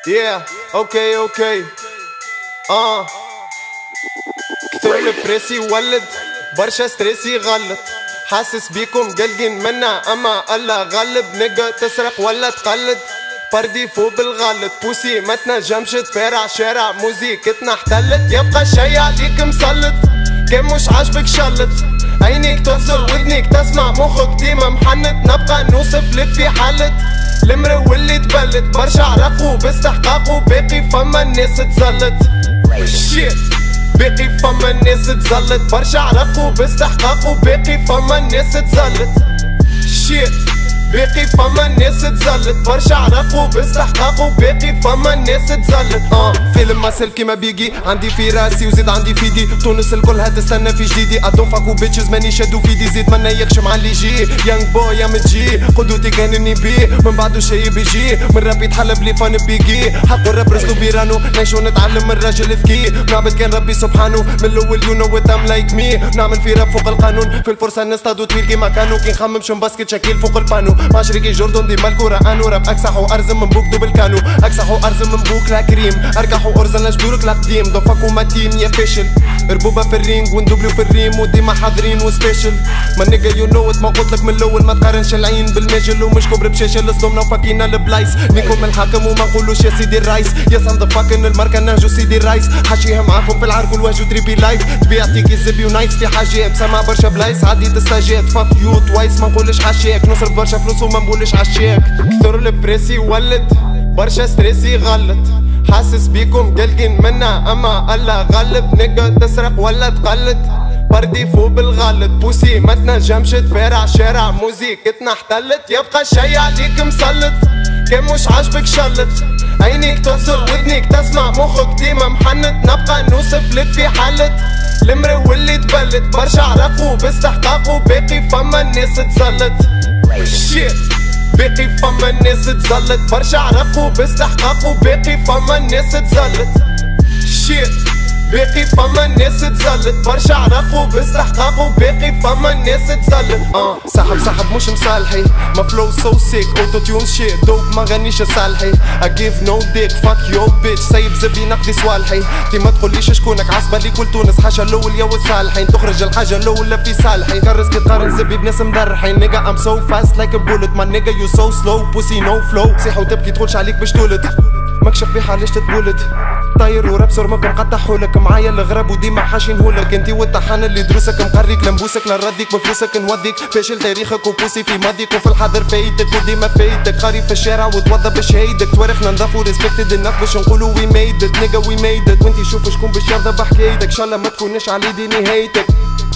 Yeah, اوكي كثر البريس يولد برشا ستريس يغلط. حاسس بيكم قلقين منا اما الله غلب. نقا تسرق ولا تقلد بردي فوق بالغلط. بوسي ما تنجمش تفارع شارع موزيكتنا احتلت. يبقى الشي عليك مسلط كان مش عاجبك شلت. عينيك تبصر ودنيك تسمع مخك ديما محنت. نبقى نوصف لك في حالة المرو واللي تبلت. برشا عرق وباستحقاق وباقي فما الناس تزلت. شيت باقي فما الناس تزلت. برشا عرق وباستحقاق وباقي فما الناس تزلت. شيت باقي فما الناس تزلت. برشا عرق وباستحقاق وباقي فما الناس تزلت. فيلم ماسل كيما بيجي عندي في راسي وزيد عندي في دي. تونس الكل هتستنى في جديدي. ادونفاك وبيتشز ماني شادو في دي. زيد منا يخشم على اللي يجي. يانج بوي يا متجي قدوتي كانني بيه. من بعده شي بيجي من ربي يتحلب لي فن بيجي. حق الراب رسلو بيرانو نعيشو نتعلم من راجل ذكي. نعبد كان ربي سبحانه من الاول يو نو ام لايك مي. نعمل في راب فوق القانون في الفرصه نصطادو طويل كيما كانوا. كي نخمم شو باسكت شكيل فوق البانو. مع شريكي جوردون ديما الكورة انو راب اكسح وارزم من بوك دوبل كانو. اكسح وارزم من بوك لا كريم. اركح وارزن لجدورك لا قديم. ضفك ومتين يا فاشل. ربوبة في الرينج وندوبلو في الريم وديما حاضرين وسبيشل. ما نيجا يو نو ما قلتلك من الاول ما تقارنش العين بالماجل. ومش كبر بشاشل صدمنا وفاكينا البلايص. نيكم الحاكم وما نقولوش يا سيدي الرايس. يا سام فاكن الماركة نهجو سيدي الرايس. حاشيها معاكم في العرق والوجه تريبي لايف. تبيعتيك الزبي ونايس في حاجات سامع برشا بلايص. عدي تستاجات فاك يو توايس ما نقولش حاشاك. نصرف برشا فلوس وما نقولش عشاك. كثر البريس يولد برشا ستريس يغلط. حاسس بيكم قلقين منا اما الله غلب. نقا تسرق ولا تقلد بردي فوق بالغلط. بوسي ما تنجمش تفارع شارع موزيكتنا احتلت. يبقى الشي عليك مسلط كان مش عاجبك شلت. عينيك تبصر ودنيك تسمع مخك ديما محنت. نبقى نوصف لك في حالة المرو واللي تبلت. برشا عرق وباستحقاق وباقي فما الناس تزلت. شيت باقي فما الناس تزلت. برشا عرق وباستحقاق وباقي فما الناس تزلت. شيت باقي فما الناس تزلت. برشا عرق وباستحقاق وباقي فما الناس تزلت. سحب مش مصالحي. ما فلو سو سيك اوتو تيون شيت دوب ما غنيش صالحي. I give no dick fuck your bitch. سايب زبي نقدي صوالحي. تي ما تقوليش شكونك عصبة لي كل تونس. حاجة الاول يا والصالحين تخرج الحاجة الاولى في صالحي. كرس كي تقارن زبي بناس مدرحين. نيجا I'm so fast like a bullet. ما نيجا you so slow pussy no flow. صيح وتبكي تقولش عليك باش تولد. ماكش قبيحة ليش تتولد. طاير وراب صرمك مقطعهولك. معايا الغراب وديما حاشينهولك. انتي والطحان اللي دروسك مقريك لنبوسك لنرديك بفلوسك نوديك. فاشل تاريخك وبوسي في ماضيك وفي الحاضر فايدك وديما فايدك. قاري في الشارع وتوضى بشهيدك. توارخنا نضافو ريسبكتد الناس باش نقولو وي ميد ات. نيجا وي ميد ات. وانتي شوف شكون باش يرضى بحكايتك. ان شاء الله ما تكونش على يدي نهايتك.